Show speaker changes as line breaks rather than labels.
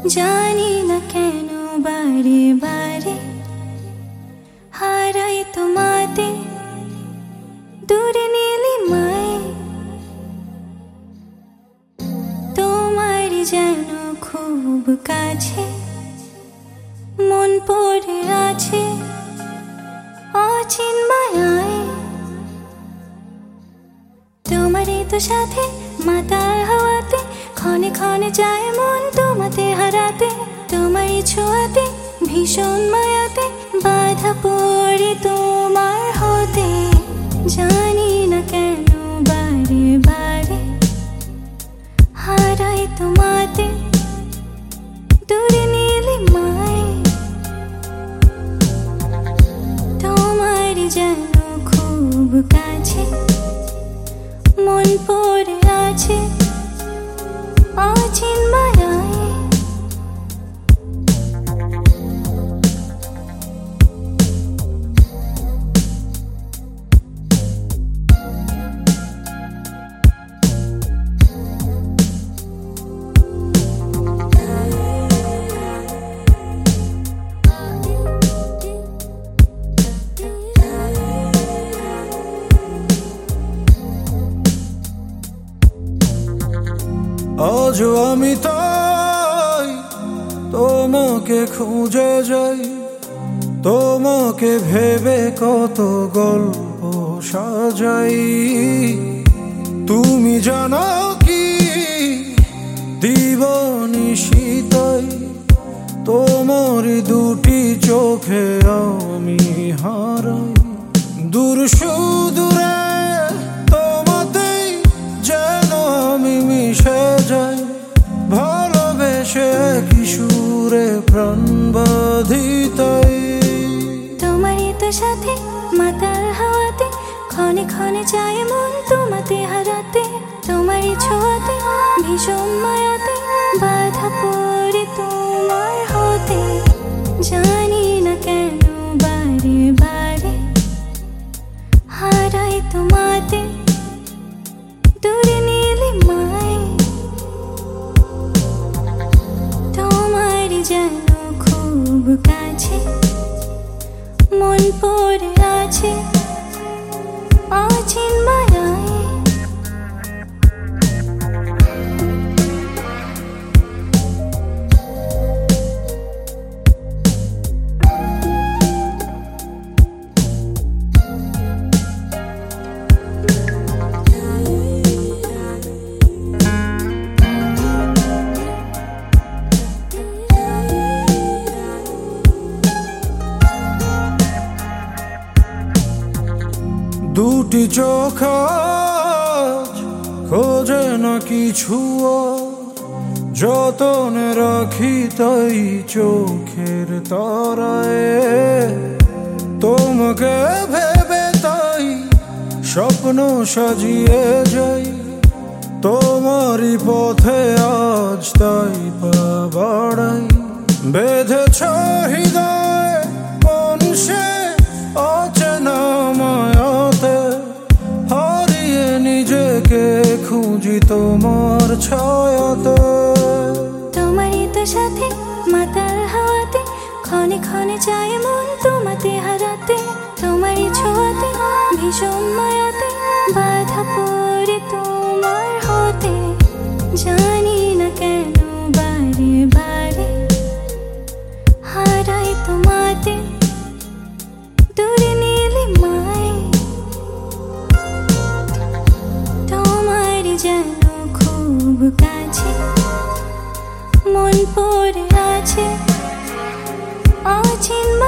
জানি না কেন বারে বারে হারাই তোমাতে দূরে নীলিমায় তোমার যেন খুব কাছে মন পড়ে আছে অচিন মায়ায় তোমারই তো সাথে মাতার হাওয়াতে ক্ষণে ক্ষণে যায় মন তোমাতে হারাতে তোমারই ছোঁয়াতে ভীষণ মায়াতে বাধা পড়ে তোমার হতে জানি না কেন বারে বারে হারাই তোমাতে দূরে নীলিমায় তোমার যেন খুব কাছে মন পড়ে আছে অচিন মায়ায়
আজ আমি তাই তোমাকে খুঁজে যাই, তোমাকে ভেবে কত গল্প সাজাই। তুমি জানো কি দিবানিশিতাই তোমার দুটি চোখে আমি হারাই। দূর সুদূরে তোমাতেই যেন আমি মিশে যাই, ভালোবেসে কিশোরে প্রাণ বাঁধিতাই।
তোমারই তো সাথে মাতার হাওয়াতে ক্ষণে ক্ষণে যায় মন তোমাতে হারাতে তোমারই ছোঁয়াতে ভীষণ মায়াতে বাধা পড়ে তোমার হতে জানি না কেন বারে বারে হারাই তোমাতে দূরে নীলিমায় তোমার যেন খুব কাছে মন পড়ে আছে অচিন মায়ায়।
দুটি চোখ খোঁজে না কিছু, যতনে রাখি তাই চোখের তারায়। তোমাকে ভেবে তাই স্বপ্ন সাজিয়ে যাই, তোমারই পথে আজ তাই পা বাড়াই। বেঁধেছ হৃদয় কোন সে অচেনা মায়াতে, হারিয়ে নিজেকে খুঁজি তোমার ছায়াতে।
তোমারই তো সাথে মাতার হাওয়াতে ক্ষণে ক্ষণে যায় মন তোমাতে হারাতে তোমারই ছোঁয়াতে ভীষণ মায়াতে বাধা পড়ে তোমার হতে জানি না কেন বারে বারে হারাই তোমাতে দূরে নীলিমায় তোমার যেন খুব কাছে মন পড়ে আছে অচিন